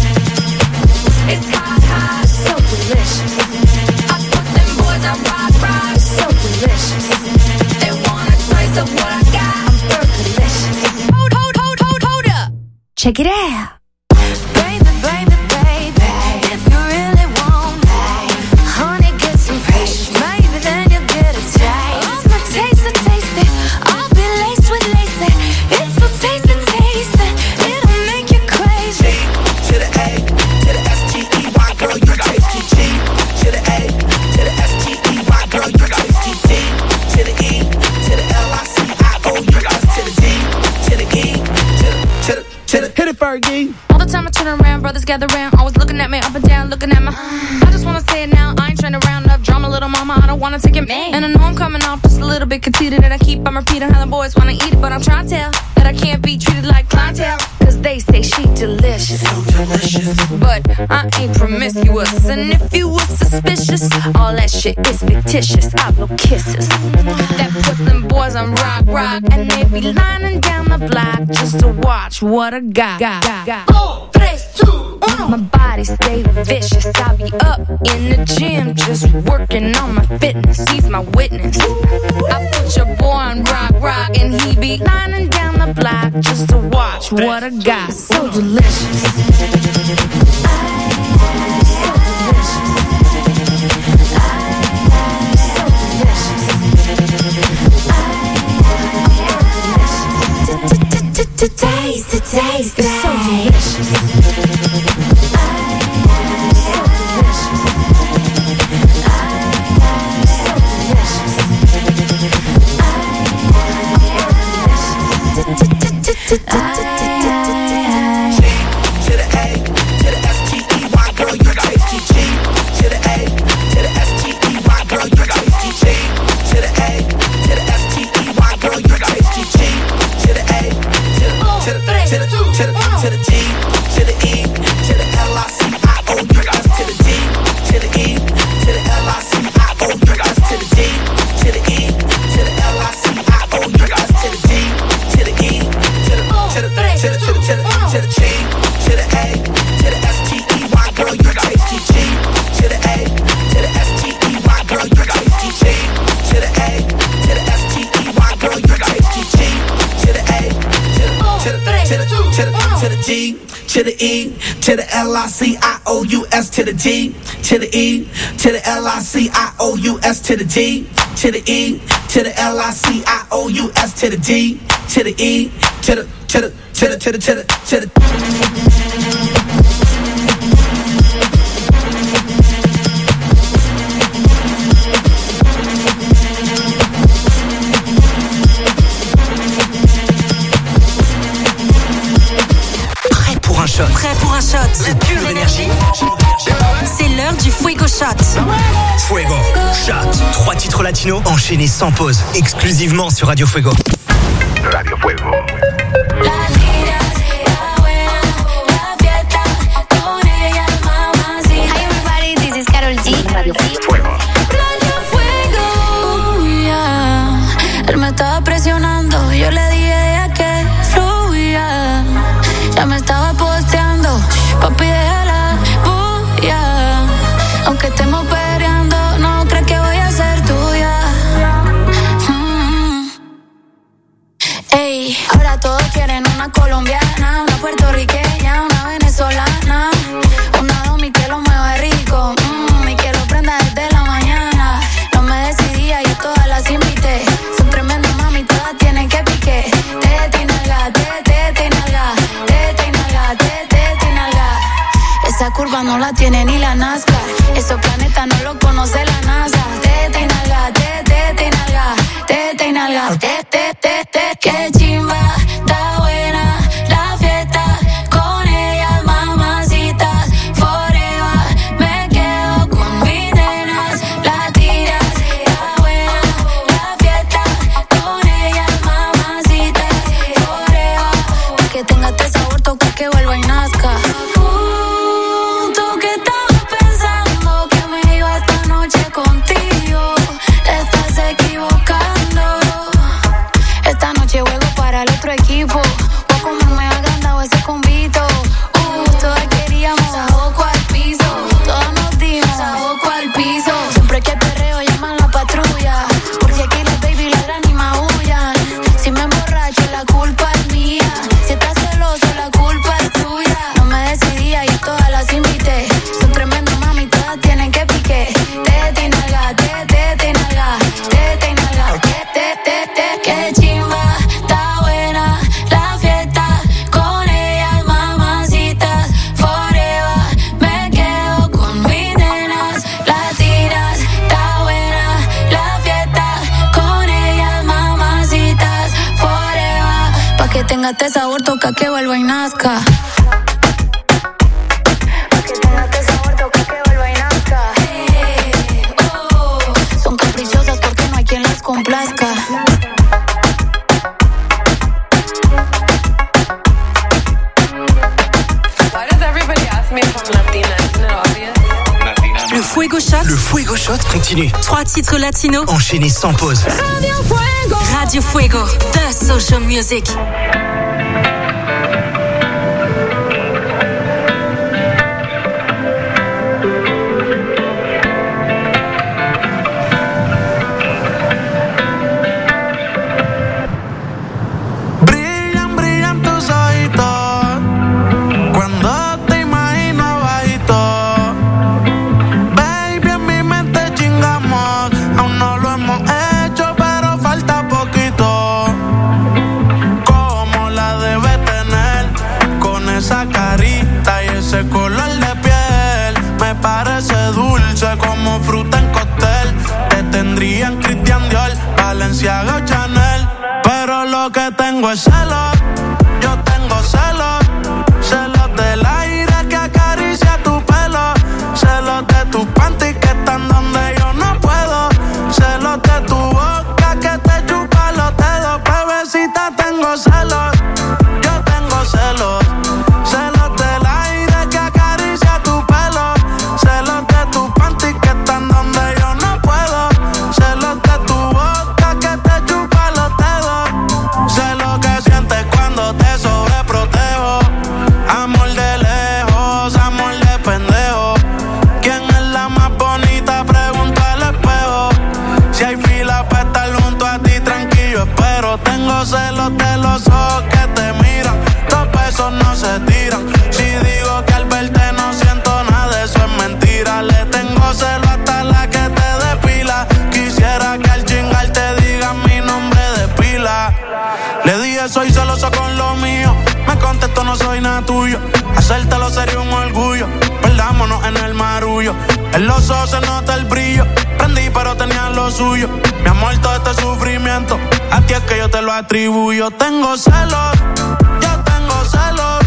It's hot, hot, so delicious. I put them boys on rock, rock, so delicious. They want a taste of what I got. I'm burgerlicious. Hold, hold, hold, hold, hold up. Check it out. Baby, baby, baby, if you really want me, honey, get some patience. Maybe then you'll get a taste. I'm a taste it, taste it. I'll be laced with lace. It's so taste it, taste it. It'll make you crazy. To the A, to the S T E Y, girl, you tasty. G to the A, to the S T E Y, girl, you tasty. D to the E, to the L I C I O U S to the D, to the E, to the, to the, to the. Hit it, Fergie. All the time I turn around, brothers gather round, always looking at me up and down, looking at my. I just wanna say it now, I ain't trying to round up drama, little mama, I don't wanna take it. And I know I'm coming off just a little bit conceited, and I keep on repeating how the boys wanna eat it, but I'm trying to tell that I can't be treated like clientele. Cause they say she delicious. So delicious. But I ain't promiscuous. And if you were suspicious, all that shit is fictitious. I blow kisses. That puts them boys on rock, rock. And they be lining down the block just to watch what I got. got, got. Four, three, two, one. My body stay vicious. I be up in the gym just working on my fitness. He's my witness. I put your boy on rock, rock. And he be lining down the block just to watch what I got. So delicious. Taste, taste, taste. It's so delicious. To the G, to the E, to the L I C I O U S, to the D, to the E, to the L I C I O U S, to the D, to the E, to the L I C I O U S, to the D, to the E, to the to the to the to the to the to the G, to the A, to the S T E Y, girl you tasty G, to the A, to the S T E Y, girl you tasty G, to the A, to the S T E Y, girl you tasty G, to the A, to the to the to the to the to the G, to the E, to the L I C I O U S, to the D, to the E, to the L I C I O U S, to the D, to the E, to the L I C I O U S, to the D, to the E, to the to the to the to the to the to the Prêt pour un shot de pure énergie? C'est l'heure du Fuego Shot. Fuego Shot. Trois titres latinos enchaînés sans pause, exclusivement sur Radio Fuego. Radio Fuego. Él me estaba presionando, yo le dije que fluía. Ya me estaba posteando, papi déjala bulla. Aunque estemos peleando, no crees que voy a ser tuya. Mm. Ey, ahora todos quieren una colombiana, una puertorriqueña, una venezolana, una domi que lo mueva rico, mm, y que lo prenda desde la mañana. No me decidía y a todas las invité. Son tremendas mami, todas tienen que pique. Tete y nalga, tete, tete y nalga, tete y nalga, tete, tete y nalga. Esa curva no la tiene ni la NASCAR. Esos planetas no lo conoce la NASA. Tete y nalga, tete, tete y nalga, tete y nalga, tete, tete. Qué chimba, está buena la fiesta. Con ellas mamacitas forever. Me quedo con mis nenas latinas. Está buena la fiesta. Con ellas mamacitas forever. Pa' que tenga este sabor, toca que vuelva y nazca. Uh, tú que estabas pensando que me iba esta noche contigo. Te estás equivocando. Esta noche juego para el otro equipo. Voy a comerme agrandado ese convito. Uh, todas queríamos saboco al piso. Todas nos dimos saboco al piso. Siempre que perreo llaman la patrulla. Porque aquí las baby ladran y maullan. Si me emborracho la culpa es mía. Si estás celoso la culpa es tuya. No me decidía y a todas las invité. Son tremendas mami, todas tienen que pique. Tete y nalga, tete, tete y nalga, tete y nalga, tete, tete. Qué chimba, está buena la fiesta. Con ellas mamacitas forever. Me quedo con mis nenas latinas. Está buena la fiesta. Con ellas mamacitas forever. Pa' que tenga este sabor, toca que vuelva y nazca. Pa' que tenga este sabor, toca que vuelva y nazca. Eh, oh. Son caprichosas porque no hay quien las complazca. Le Fuego Shot continue. Trois titres latinos. Enchaînés sans pause. Radio Fuego. Radio Fuego, the social music. Como fruta en cóctel, te tendrían Christian Dior, Balenciaga o Chanel. Pero lo que tengo es celos, yo tengo celos, celos del aire que acaricia tu pelo, celos de tus panties que están donde yo no puedo, celos de tu boca que te chupa los dedos, bebecita tengo celos, yo tengo celos, celos del aire que acaricia tu pelo, celos de tus panties que están donde yo no puedo, celos de tu boca que te chupa los dedos, sé lo que sientes cuando te sobreprotejo, amor de lejos, amor de pendejo, ¿quién es la más bonita? Pregunto al espejo, si hay fila para estar junto a ti tranquilo espero, tengo celos de los ojos que te miran, los besos no se tiran, si digo que al verte no siento nada, eso es mentira, le tengo celos hasta la que te depila, quisiera que al chingar te diga mi nombre de pila, le dije soy celoso con lo mío, me contestó no soy nada tuyo, hacértelo sería un orgullo, perdámonos en el marullo, en los ojos se nota el brillo, prendí pero tenía lo suyo, mi amor todo este sufrimiento, a ti es que yo te lo atribuyo, tengo celos, yo tengo celos,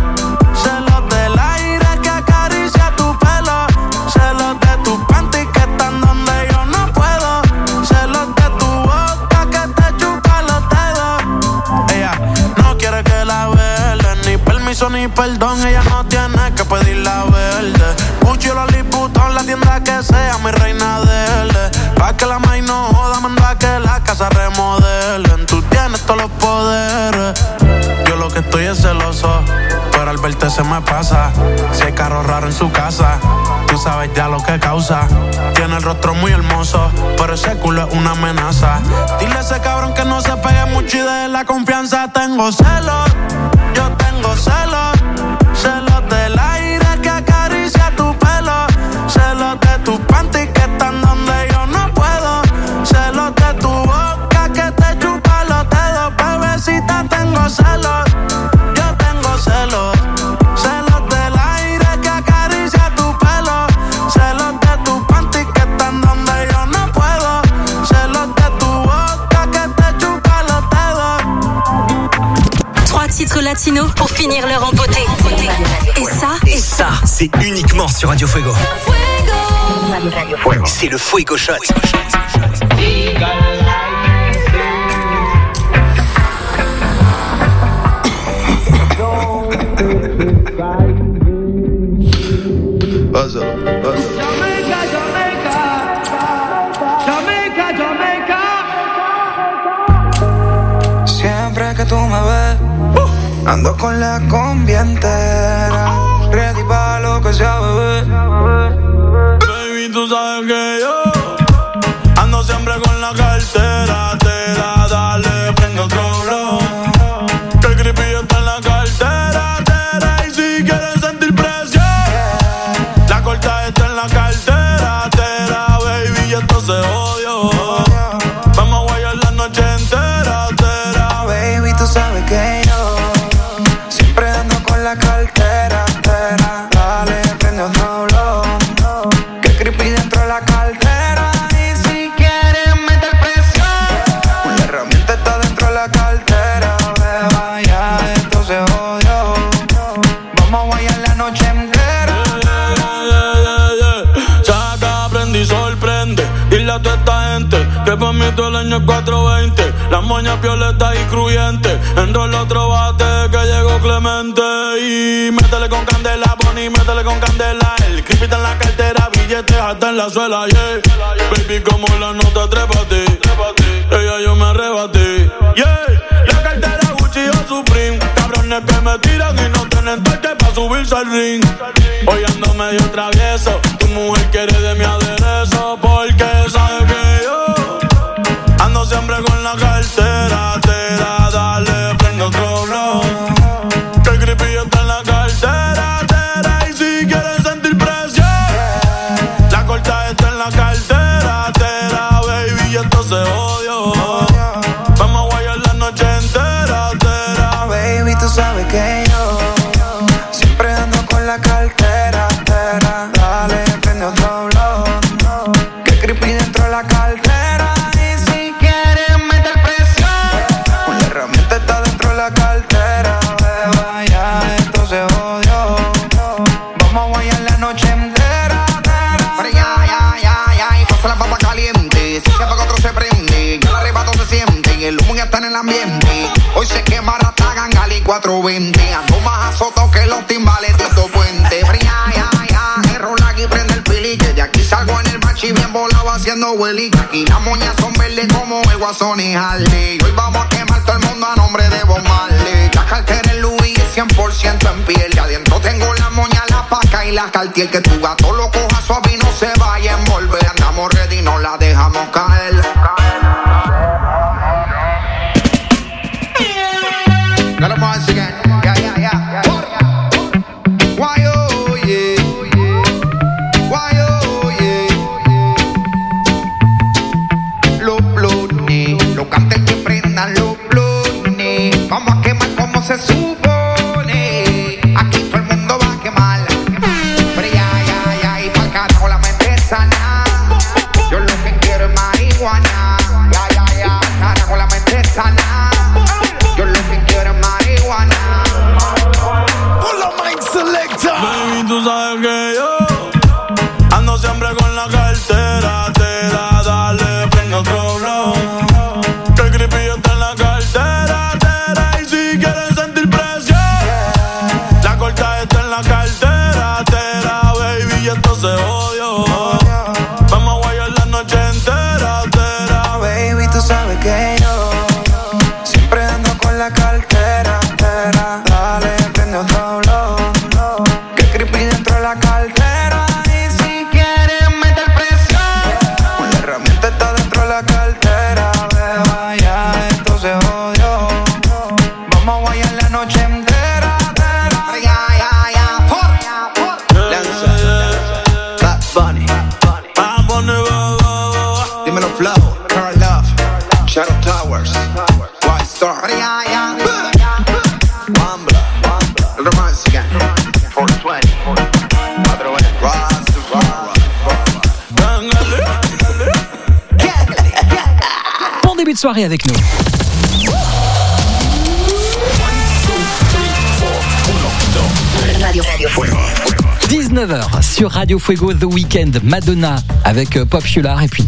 celos del aire que acaricia tu pelo, celos de tus panties que están donde yo no puedo, celos de tu boca que te chupa los dedos, ella no quiere que la verde, ni permiso ni perdón, ella no tiene que pedir la verde, Gucci o los Louboutin, la tienda que sea, mi reina dele, pa' que la maíz no joda, mando a que la casa remodelen, tú tienes todos los poderes, yo lo que estoy es celoso, pero al verte se me pasa, si hay carro raro en su casa, tú sabes ya lo que causa, tiene el rostro muy hermoso, pero ese culo es una amenaza, dile a ese cabrón que no se pegue mucho y de la confianza, tengo celos, yo tengo celos, celos del aire que acaricia tu pelo, celos de tus panties que están donde yo no puedo, celos de tu boca que te chupa los dedos, bebecita tengo celos, yo tengo celos, celos del aire que acaricia tu pelo, celos de tus panties que están donde yo no puedo, celos de tu boca que te chupa los dedos. Trois titres latinos pour finir l'heure en beauté. Et ça, Et ça, c'est uniquement sur Radio Fuego. Fuego. C'est le Fuego Shot. Pásalo, pásalo. Jamaica, Jamaica, Jamaica, Jamaica. Siempre que tú me ves, ando con la combi entera, ready pa' lo que sea, bebé. Baby, tú sabes que yo ando siempre con la cartera, te da, dale, prende otro blow, que el creepy está en la cartera, tera, y si quieres sentir presión, la corta está en la cartera, tera, baby, y esto se odio, vamos a guayar la noche entera, tera. Baby, tú sabes que yo siempre ando con la cartera, tera, dale, prende otro blow, que creepy dentro de la cartera, y si quieres meter presión, una herramienta está dentro de la cartera, beba, ya esto se jodió, vamos a guayar la noche entera. Saca, aprende y sorprende, dile a toda esta gente que pa' mí todo el año es cuatro veinte, las moñas violetas y crujientes, enrola otro bate que llegó Pablo Clemente y métele con candela, Bonnie, métele con candela. El creepy está en la cartera, billetes hasta en la suela, yeah. Baby, como la nota, trépate. Ella yo me arrebaté, yeah. La cartera Gucci o Supreme. Cabrones que me tiran y no tienen toque pa' subirse al ring. Hoy ando medio travieso, tu mujer quiere de mi aderezo. Porque sabe que yo ando siempre con la cartera. Tera, dale, prende otro blow. Que el creepy está en la cartera, tera. Y si quieren sentir presión, la corta está en la cartera, tera. Baby, esto se odió. Vamos a guayar la noche entera, tera. Baby, tú sabes que yo siempre ando con la cartera, tera. Dale, prende otro blow. Que el creepy dentro de la cartera. Y si quieren meter presión, la herramienta está dentro de la cartera, beba, ya esto se odió. Vamos a guayar la noche entera, tera. Pero ya, ya, ya, ya, y pasa la papa caliente. Si se apaga otro se prende, ya el arrebato se siente y el humo ya está en el ambiente. Hoy se quema Rata Gangali cuatro veinte. Ando más azoto que los timbales Tito Puente. Pero ya, ya, ya, el rol aquí prende el pili. Que de aquí salgo en el machi bien volado haciendo Willy. Aquí las moñas son verdes como el Guasón y Harley. Hoy vamos a quemar todo el mundo a nombre de Bob Marley. La cartera en Louis es cien por ciento en piel. De adentro tengo las moñas, la paca y la Cartier. Que tu gato lo coja suave y no se vaya a envolver. Andamos ready, no la dejamos caer. Got a once again. Yeah, yeah, yeah. Why, oh, yeah. Why, oh, yeah. Los blones, los cantes que prendan los blones. Vamos a quemar como se supone. Aquí todo el mundo va a quemar. Pero ya, ya, ya. Y pa'l carajo la mente sana. Yo lo que quiero es marihuana. Ya, ya, ya. Carajo la mente sana. Yo lo que quiero es marihuana. Baby, tú sabes que yo ando siempre con la cartera, tera, dale, prende otro blow. Que el creepy está en la cartera, tera. Y si quieren sentir presión, la corta está en la cartera, tera. Baby, esto se odió. Vamos a guayar la noche entera, tera. Baby, tú sabes que yo siempre ando con la cartera, tera. Dale, prende otro blow. Que el creepy dentro de la cartera. Y si quieren meter presión, la herramienta está dentro de la cartera, beba, ya esto se odió. Vamos a guayar la noche entera, tera. Pero ya, ya, ya. For. Lanza, Bad Bunny, Bad Bunny, beba. Dímelo Flow, Carl Love, Shadow Towers, White Star. Pero ya, ya. Wambla, el romance again. four twenty, Bon début de soirée avec nous. Radio Fuego. dix-neuf heures sur Radio Fuego The Weekend, Madonna avec Popular et puis